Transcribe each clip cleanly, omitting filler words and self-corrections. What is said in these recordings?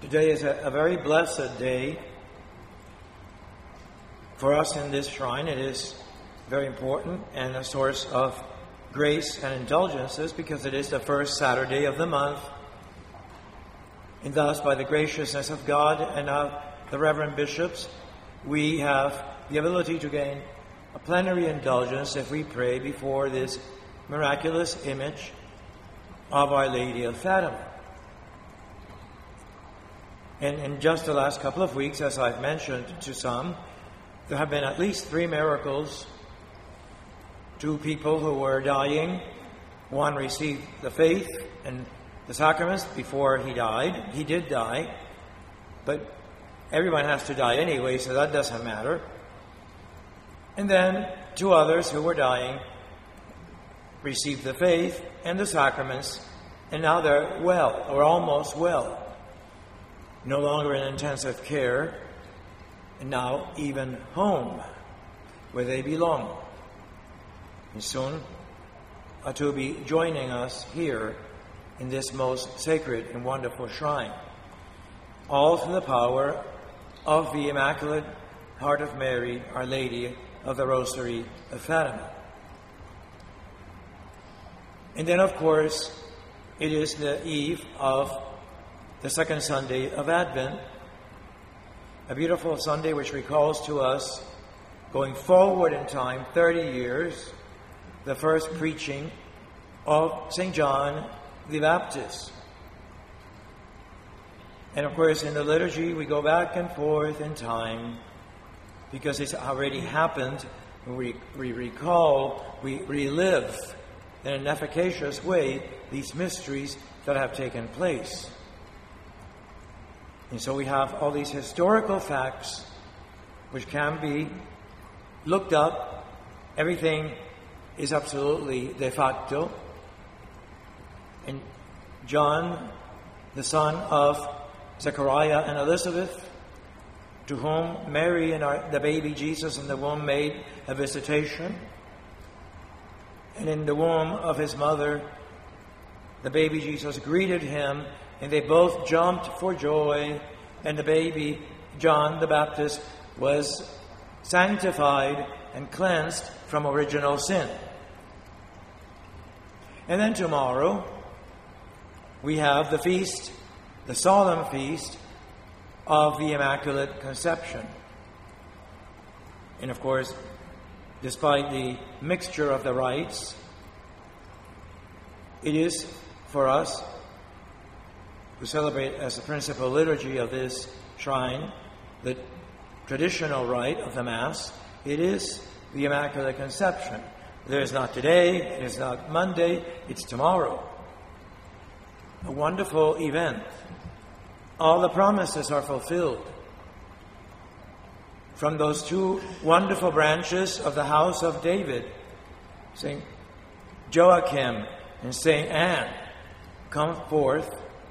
Today is a very blessed day for us in this shrine. It is very important and a source of grace and indulgences because it is the first Saturday of the month. And thus, by the graciousness of God and of the Reverend Bishops, we have the ability to gain a plenary indulgence if we pray before this miraculous image of Our Lady of Fatima. And in just the last couple of weeks, as I've mentioned to some, there have been at least 3 miracles. 2 people who were dying. One received the faith and the sacraments before he died. He did die, but everyone has to die anyway, so that doesn't matter. And then 2 others who were dying received the faith and the sacraments, and now they're well, or almost well. No longer in intensive care, and now even home, where they belong. And soon to be joining us here in this most sacred and wonderful shrine. All through the power of the Immaculate Heart of Mary, Our Lady of the Rosary of Fatima. And then, of course, it is the eve of the second Sunday of Advent, a beautiful Sunday which recalls to us, going forward in time 30 years, the first preaching of St. John the Baptist. And of course, in the liturgy, we go back and forth in time because it's already happened. We recall, we relive in an efficacious way these mysteries that have taken place. And so we have all these historical facts which can be looked up. Everything is absolutely de facto. And John, the son of Zechariah and Elizabeth, to whom Mary and the baby Jesus in the womb made a visitation, and in the womb of his mother, the baby Jesus greeted him, and they both jumped for joy, and the baby, John the Baptist, was sanctified and cleansed from original sin. And then tomorrow, we have the feast, the solemn feast of the Immaculate Conception. And of course, despite the mixture of the rites, it is for us who celebrate as the principal liturgy of this shrine, the traditional rite of the Mass, it is the Immaculate Conception. There is not today, it is not Monday, it's tomorrow. A wonderful event. All the promises are fulfilled. From those 2 wonderful branches of the house of David, St. Joachim and St. Anne, come forth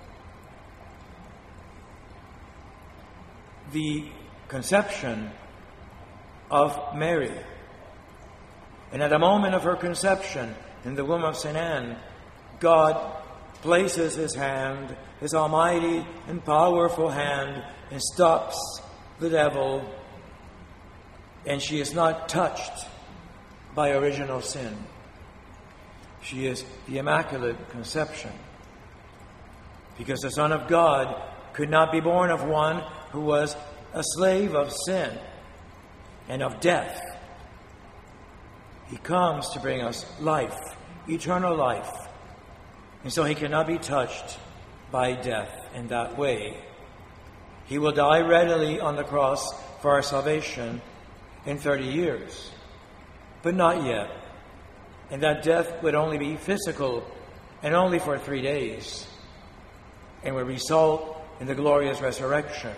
the conception of Mary. And at the moment of her conception in the womb of St. Anne, God places his hand, his almighty and powerful hand, and stops the devil, and she is not touched by original sin. She is the Immaculate Conception. Because the Son of God could not be born of one who was a slave of sin and of death. He comes to bring us life, eternal life. And so he cannot be touched by death in that way. He will die readily on the cross for our salvation in 30 years. But not yet. And that death would only be physical and only for 3 days. And would result in the glorious resurrection.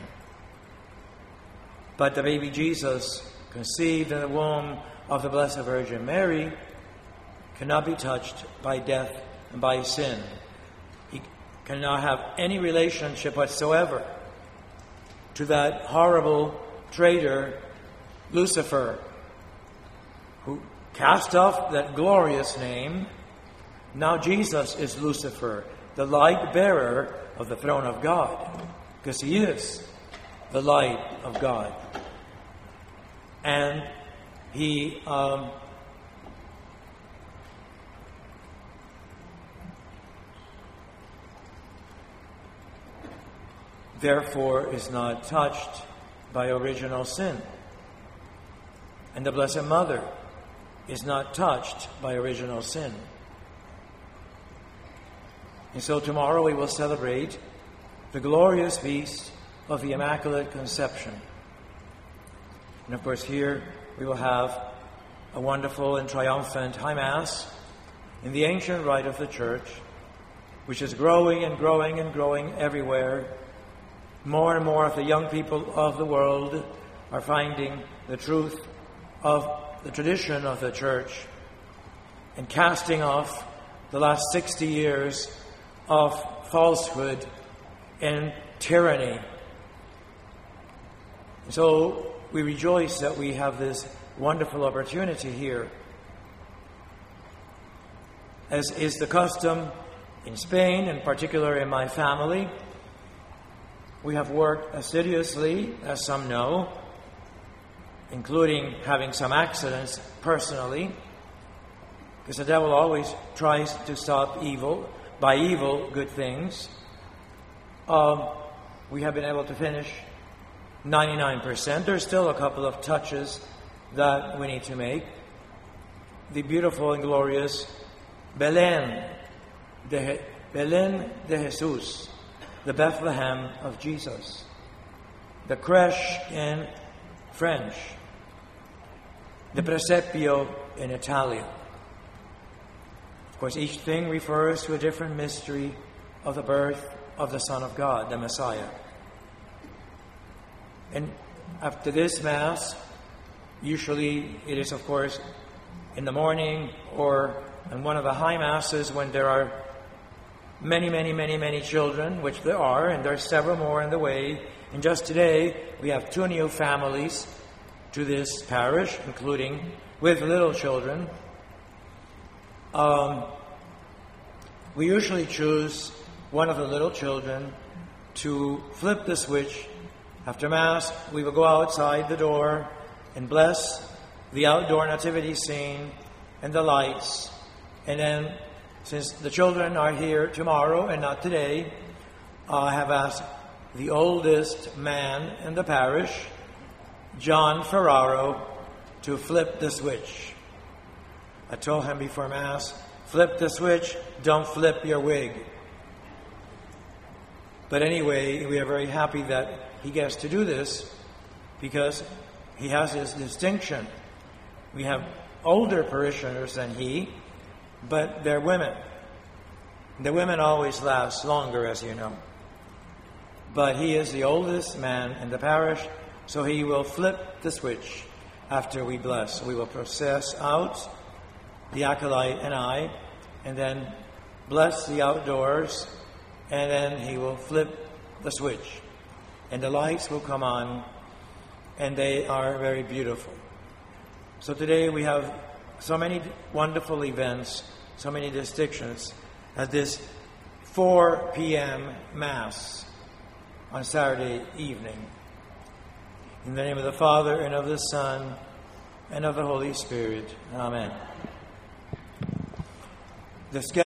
But the baby Jesus, conceived in the womb of the Blessed Virgin Mary, cannot be touched by death and by sin. He cannot have any relationship whatsoever to that horrible traitor, Lucifer, who cast off that glorious name. Now Jesus is Lucifer, the light bearer of the throne of God. because he is the light of God. And he therefore is not touched by original sin. And the Blessed Mother is not touched by original sin. And so tomorrow we will celebrate the glorious feast of the Immaculate Conception. And of course here we will have a wonderful and triumphant High Mass in the ancient rite of the Church, which is growing and growing and growing everywhere. More and more of the young people of the world are finding the truth of the tradition of the Church and casting off the last 60 years of falsehood and tyranny. So we rejoice that we have this wonderful opportunity here. As is the custom in Spain, in particular in my family, we have worked assiduously, as some know, including having some accidents personally, because the devil always tries to stop evil, by evil, good things. We have been able to finish 99%. There's still a couple of touches that we need to make. The beautiful and glorious Belén de Jesús, the Bethlehem of Jesus. The crèche in French. The presepio in Italian. Of course, each thing refers to a different mystery of the birth of the Son of God, the Messiah. And after this Mass, usually it is, of course, in the morning or in one of the High Masses when there are many children, which there are, and there are several more in the way. And just today, we have 2 new families to this parish, including with little children. We usually choose one of the little children to flip the switch. After Mass, we will go outside the door and bless the outdoor nativity scene and the lights. And then, since the children are here tomorrow and not today, I have asked the oldest man in the parish, John Ferraro, to flip the switch. I told him before Mass, flip the switch, don't flip your wig. But anyway, we are very happy that he gets to do this because he has his distinction. We have older parishioners than he, but they're women. The women always last longer, as you know. But he is the oldest man in the parish, so he will flip the switch after we bless. We will process out, the acolyte and I, and then bless the outdoors, and then he will flip the switch. And the lights will come on, and they are very beautiful. So today we have so many wonderful events, so many distinctions, at this 4 p.m. Mass on Saturday evening. In the name of the Father, and of the Son, and of the Holy Spirit. Amen. The